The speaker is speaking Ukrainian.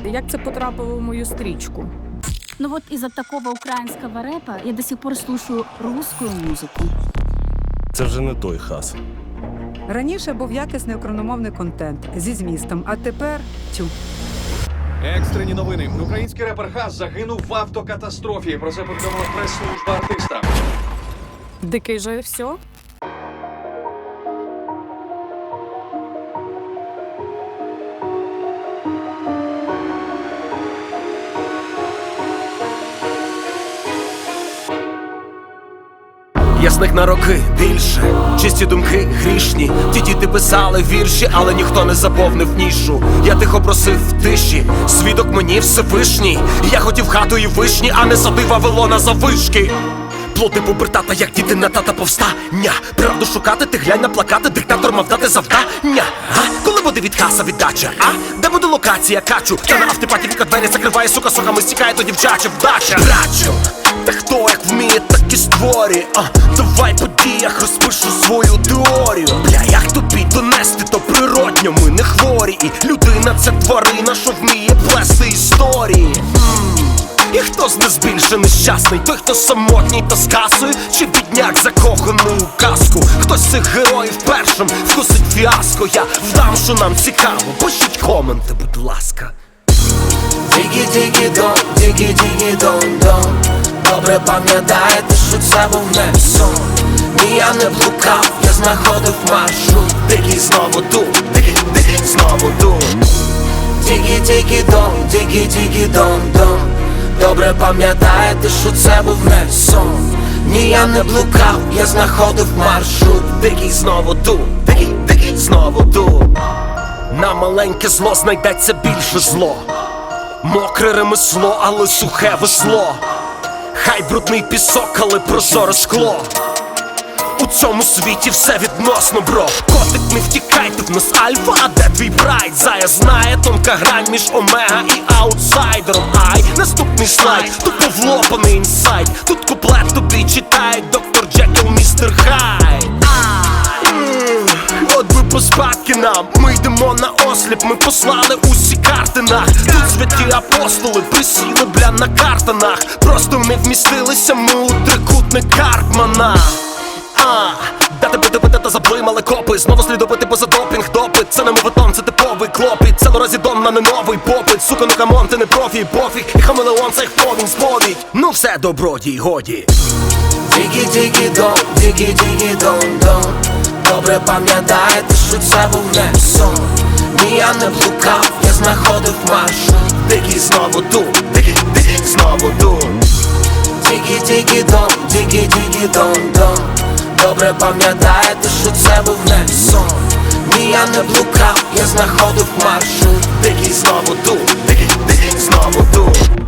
сказати, як це потрапило в мою стрічку. Ну вот из-за такого украинского рэпа я до сих пор слушаю русскую музыку. Це вже не той хас. Раніше був якісний україномовний контент зі змістом, а тепер тю. Екстрені новини. Український репер Хас загинув в автокатастрофі. Про це повідомила прес-служба артиста. Дикий же все. Ясних на роки більше, чисті думки грішні. Ті діти писали вірші, але ніхто не заповнив нішу. Я тихо просив в тиші, свідок мені Всевишній. Я хотів хату і вишні, а не сади Вавилона завишки. Плоди пубертата, як діти на тата повстання. Правду шукати, ти глянь на плакати, диктатор мав дати завдання. Коли буде від Хаса віддача, де буде локація качу? Та на автопаті віка двері закриває, сука, соками стікає, то дівчача вдача. Брачу, та хто як вміє, так і створює. Давай по діях розпишу свою теорію. Бля, як тобі донести, то природньо, ми не хворі. І людина це тварина, що вміє плести історії. І хто з нас більше нещасний? Той, хто самотній та з касою, чи бідняк закоханий у казку? Хтось з цих героїв першим вкусить фіаско. Я вдам, що нам цікаво, пишіть коменти, будь ласка. Дигі-дигі-дон, дигі-дигі-дон-дон. Добре пам'ятаєте, що це був не сон. Ні, я не блукав, я знаходив маршрут. Дигі знову тут, дигі знову тут. Дигі-дигі-дон, дигі-дигі-дон-дон. Добре пам'ятаєте, що це був не сон. Ні, я не блукав, я знаходив маршрут. Дигі знову тут, дигі знову тут. На маленьке зло знайдеться більше зло. Мокре ремесло, але сухе весло. Хай брудний пісок, але прозоре скло. У цьому світі все відносно, бро. Котик, не втікайте, в нас альфа, а де твій прайд? Зая знає, тонка грань між омега і аутсайдером. Ай, наступний слайд, тупо влопаний інсайд. Тут куплет тобі читають доктор Джекіл, містер Хайд. От би поспадки нам, ми йдемо на осліп, ми послали усі карти нах. Тут святі апостоли присіли, бля, на картанах. Просто не вмістилися ми у трикутник Карпмана. Дати бити та заблимали копи. Знову слідопити поза допінг, допит. Це не мовитон, це типовий клопіт. Це лоразідон на не новий попит. Сука, ну камон, ти не профі, пофіг. І хамелеон, це їх повінь, сповідь. Ну все, добродій, годі. Дигі-дигі-дон, дигі-дигі-дон-дон. Добре пам'ятаєте, що це був не сон. Ні, я не блукав, я знаходив маршрут. Дигі знову тут, дигі знову тут. Дигі-дигі-дон, дигі-дигі-дон-дон. Добре пам'ятаєте, що це був не сон. Ні, я не блукав, я знаходив маршрут. Дигі знову тут, дигі знову тут.